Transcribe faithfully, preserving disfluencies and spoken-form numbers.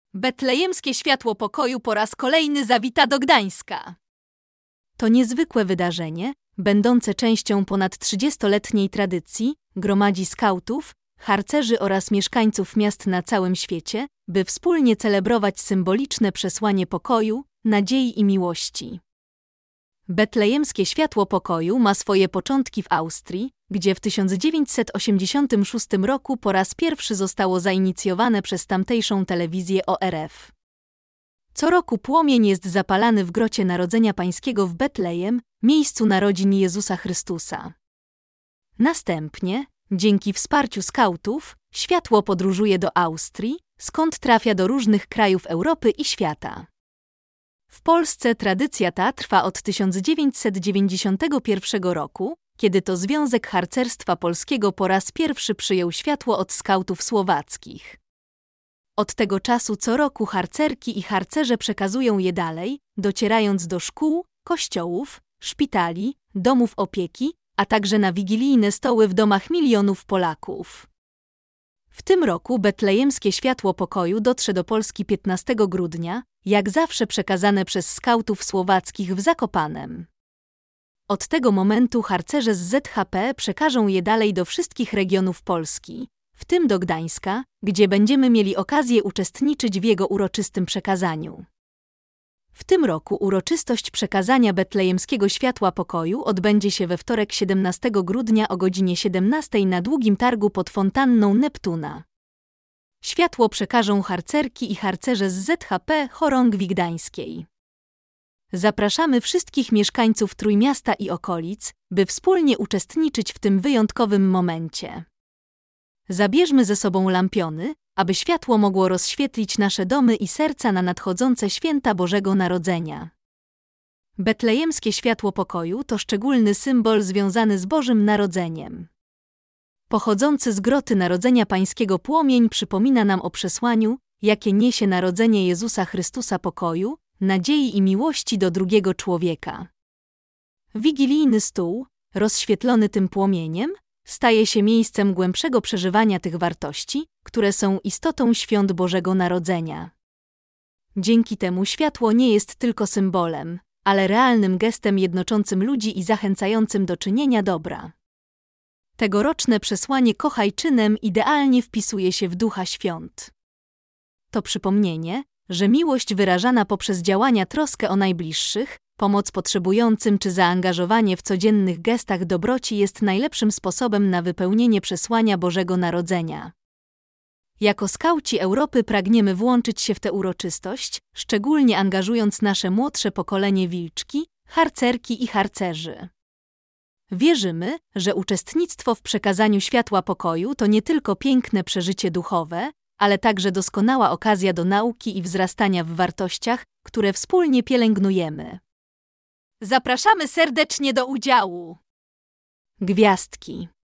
Betlejemskie światło pokoju po raz kolejny zawita do Gdańska. To niezwykłe wydarzenie, będące częścią ponad trzydziestoletniej tradycji, gromadzi skautów, harcerzy oraz mieszkańców miast na całym świecie, by wspólnie celebrować symboliczne przesłanie pokoju, nadziei i miłości. Betlejemskie światło pokoju ma swoje początki w Austrii, gdzie w tysiąc dziewięćset osiemdziesiątym szóstym roku po raz pierwszy zostało zainicjowane przez tamtejszą telewizję O R F. Co roku płomień jest zapalany w grocie Narodzenia Pańskiego w Betlejem, miejscu narodzin Jezusa Chrystusa. Następnie, dzięki wsparciu skautów, światło podróżuje do Austrii, skąd trafia do różnych krajów Europy i świata. W Polsce tradycja ta trwa od tysiąc dziewięćset dziewięćdziesiątego pierwszego roku, kiedy to Związek Harcerstwa Polskiego po raz pierwszy przyjął światło od skautów słowackich. Od tego czasu co roku harcerki i harcerze przekazują je dalej, docierając do szkół, kościołów, szpitali, domów opieki, a także na wigilijne stoły w domach milionów Polaków. W tym roku betlejemskie światło pokoju dotrze do Polski piętnastego grudnia, jak zawsze przekazane przez skautów słowackich w Zakopanem. Od tego momentu harcerze z Z H P przekażą je dalej do wszystkich regionów Polski, w tym do Gdańska, gdzie będziemy mieli okazję uczestniczyć w jego uroczystym przekazaniu. W tym roku uroczystość przekazania betlejemskiego światła pokoju odbędzie się we wtorek siedemnastego grudnia o godzinie siedemnastej na Długim Targu pod fontanną Neptuna. Światło przekażą harcerki i harcerze z Z H P Chorągwi Gdańskiej. Zapraszamy wszystkich mieszkańców Trójmiasta i okolic, by wspólnie uczestniczyć w tym wyjątkowym momencie. Zabierzmy ze sobą lampiony, aby światło mogło rozświetlić nasze domy i serca na nadchodzące święta Bożego Narodzenia. Betlejemskie światło pokoju to szczególny symbol związany z Bożym Narodzeniem. Pochodzący z groty Narodzenia Pańskiego płomień przypomina nam o przesłaniu, jakie niesie narodzenie Jezusa Chrystusa pokoju, nadziei i miłości do drugiego człowieka. Wigilijny stół, rozświetlony tym płomieniem, staje się miejscem głębszego przeżywania tych wartości, które są istotą świąt Bożego Narodzenia. Dzięki temu światło nie jest tylko symbolem, ale realnym gestem jednoczącym ludzi i zachęcającym do czynienia dobra. Tegoroczne przesłanie Kochaj czynem idealnie wpisuje się w ducha świąt. To przypomnienie, że miłość wyrażana poprzez działania troskę o najbliższych, pomoc potrzebującym czy zaangażowanie w codziennych gestach dobroci jest najlepszym sposobem na wypełnienie przesłania Bożego Narodzenia. Jako skauci Europy pragniemy włączyć się w tę uroczystość, szczególnie angażując nasze młodsze pokolenie wilczki, harcerki i harcerzy. Wierzymy, że uczestnictwo w przekazaniu światła pokoju to nie tylko piękne przeżycie duchowe, ale także doskonała okazja do nauki i wzrastania w wartościach, które wspólnie pielęgnujemy. Zapraszamy serdecznie do udziału! Gwiazdki.